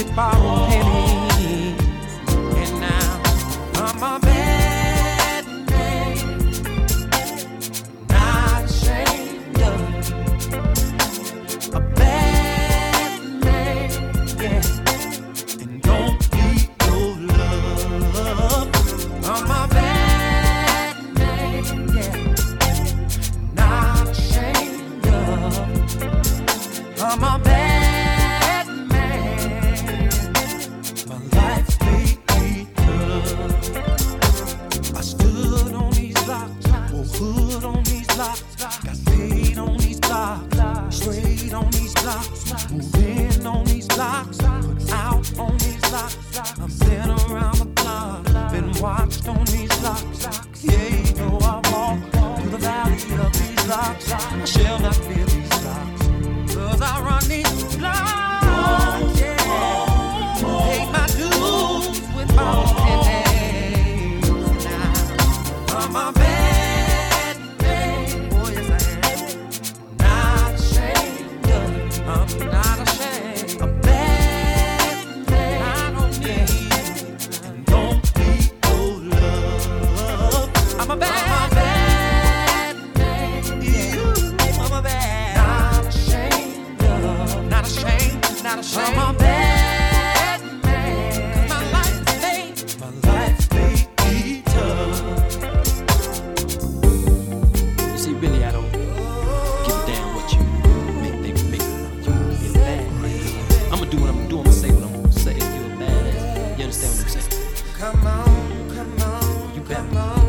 with borrowed pennies. And now I'm a bad man, not ashamed of a bad man, yeah. And don't need no love. I'm a bad man, yeah, not ashamed of. I'm a bad man. My life made me tough. I stood on these blocks, wore hood on these blocks, got paid on these blocks, straight on these blocks, moved in on these blocks, put out on these blocks. I've been around the block, been watched on these blocks. Yeah, though I walk through the valley of these blocks, I shall not fear these blocks. 'Cause I run these blocks, yeah. Take my dues with my pennies. Now I'm a bad man, oh yes I am. Not ashamed of, I'm not ashamed. A bad man, I don't need and don't need no love. I'm a bad man, you, I'm a bad. Not ashamed of, not ashamed, not ashamed. I'm a bad man. 'Cause my life made me tough. You see, really, I don't give a damn what you make you feel bad. I'ma do what I'm gonna do. I'ma say what I'm gonna say. If you're a badass, you understand what I'm saying? Come on, You better. come on.